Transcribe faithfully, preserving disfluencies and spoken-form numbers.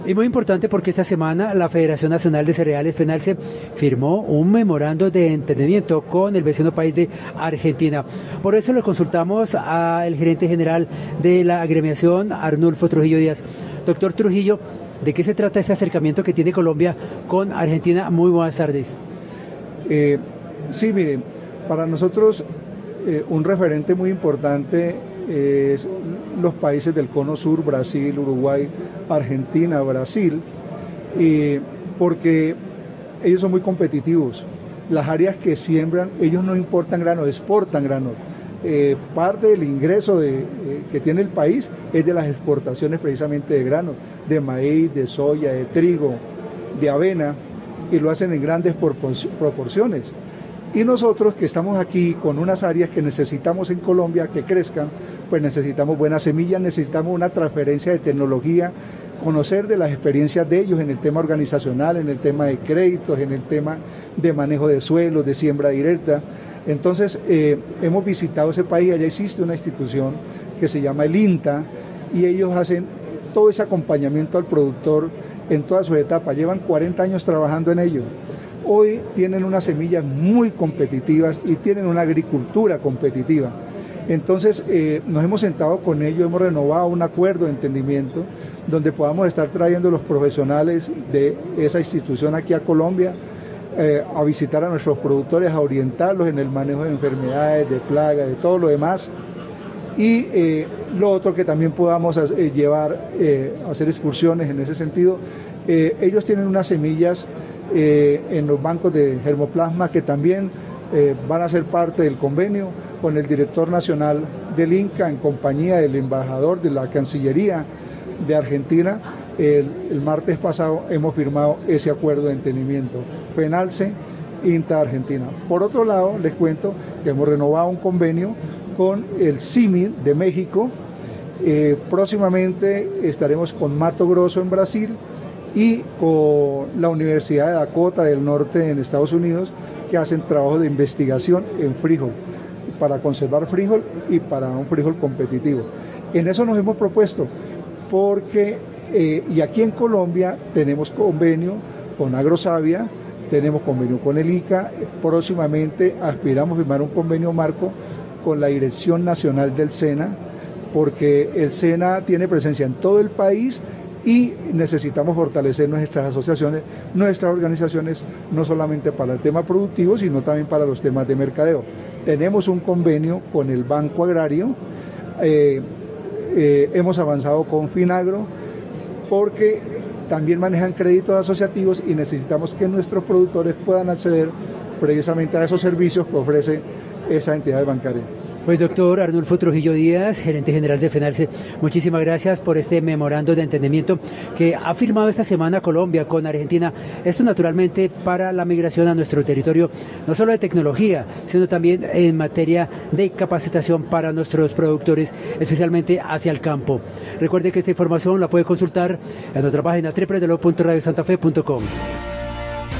Y muy importante porque esta semana la Federación Nacional de Cereales FENALCE firmó un memorando de entendimiento con el vecino país de Argentina. Por eso le consultamos al gerente general de la agremiación, Arnulfo Trujillo Díaz. Doctor Trujillo, ¿de qué se trata este acercamiento que tiene Colombia con Argentina? Muy buenas tardes. Eh, sí, miren, para nosotros eh, un referente muy importante es los países del Cono Sur, Brasil, Uruguay, Argentina, Brasil, eh, porque ellos son muy competitivos. Las áreas que siembran, ellos no importan granos, exportan granos. Eh, parte del ingreso de, eh, que tiene el país es de las exportaciones precisamente de granos, de maíz, de soya, de trigo, de avena, y lo hacen en grandes proporciones. Y nosotros que estamos aquí con unas áreas que necesitamos en Colombia que crezcan, pues necesitamos buenas semillas, necesitamos una transferencia de tecnología, conocer de las experiencias de ellos en el tema organizacional, en el tema de créditos, en el tema de manejo de suelos, de siembra directa. Entonces eh, hemos visitado ese país, allá existe una institución que se llama el INTA y ellos hacen todo ese acompañamiento al productor en todas sus etapas, llevan cuarenta años trabajando en ello. Hoy tienen unas semillas muy competitivas y tienen una agricultura competitiva. Entonces eh, nos hemos sentado con ellos, hemos renovado un acuerdo de entendimiento donde podamos estar trayendo los profesionales de esa institución aquí a Colombia, eh, a visitar a nuestros productores, a orientarlos en el manejo de enfermedades, de plagas, de todo lo demás. Y eh, lo otro que también podamos eh, llevar, eh, hacer excursiones en ese sentido. Eh, ellos tienen unas semillas eh, en los bancos de germoplasma que también eh, van a ser parte del convenio con el director nacional del INCA en compañía del embajador de la Cancillería de Argentina. El, el martes pasado hemos firmado ese acuerdo de entendimiento, FENALCE, INTA Argentina. Por otro lado, les cuento que hemos renovado un convenio con el CIMID de México. Eh, próximamente estaremos con Mato Grosso en Brasil y con la Universidad de Dakota del Norte en Estados Unidos, que hacen trabajo de investigación en frijol, para conservar frijol y para un frijol competitivo. En eso nos hemos propuesto, porque, eh, y aquí en Colombia tenemos convenio con Agrosavia, tenemos convenio con el ICA, próximamente aspiramos a firmar un convenio marco con la Dirección Nacional del SENA, porque el SENA tiene presencia en todo el país y necesitamos fortalecer nuestras asociaciones, nuestras organizaciones, no solamente para el tema productivo, sino también para los temas de mercadeo. Tenemos un convenio con el Banco Agrario, eh, eh, hemos avanzado con Finagro, porque también manejan créditos asociativos y necesitamos que nuestros productores puedan acceder precisamente a esos servicios que ofrece esa entidad bancaria. Pues doctor Arnulfo Trujillo Díaz, gerente general de FENALCE, muchísimas gracias por este memorando de entendimiento que ha firmado esta semana Colombia con Argentina. Esto naturalmente para la migración a nuestro territorio, no solo de tecnología, sino también en materia de capacitación para nuestros productores, especialmente hacia el campo. Recuerde que esta información la puede consultar en nuestra página doble u doble u doble u punto radio santa fe punto com.